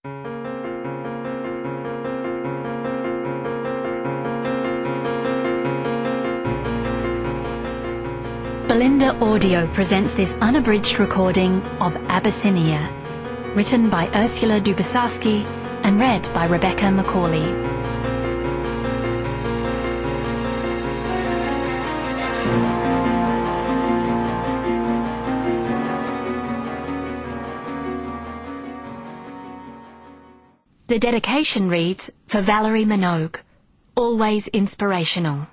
Belinda Audio presents this unabridged recording of Abyssinia, written by Ursula Dubosarski and read by Rebecca Macaulay. The dedication reads, for Valerie Minogue, always inspirational.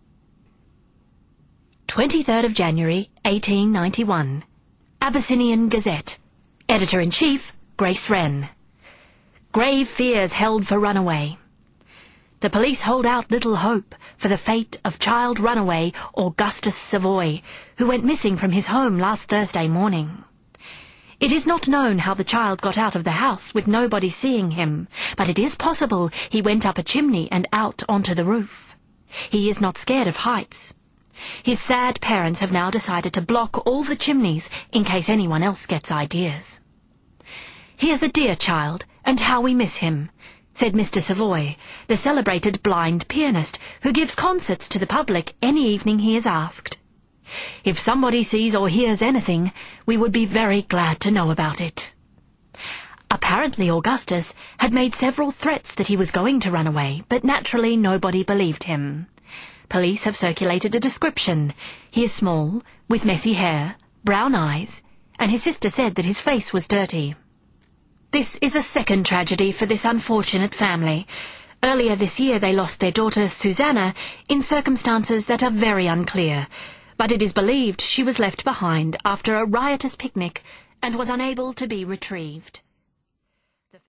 23rd of January, 1891. Abyssinian Gazette. Editor-in-Chief, Grace Wren. Grave fears held for runaway. The police hold out little hope for the fate of child runaway Augustus Savoy, who went missing from his home last Thursday morning. It is not known how the child got out of the house with nobody seeing him, but it is possible he went up a chimney and out onto the roof. He is not scared of heights. His sad parents have now decided to block all the chimneys in case anyone else gets ideas. "He is a dear child, and how we miss him," said Mr. Savoy, the celebrated blind pianist who gives concerts to the public any evening he is asked. "If somebody sees or hears anything, we would be very glad to know about it." Apparently Augustus had made several threats that he was going to run away, but naturally nobody believed him. Police have circulated a description. He is small, with messy hair, brown eyes, and his sister said that his face was dirty. This is a second tragedy for this unfortunate family. Earlier this year they lost their daughter Susanna in circumstances that are very unclear, but it is believed she was left behind after a riotous picnic and was unable to be retrieved.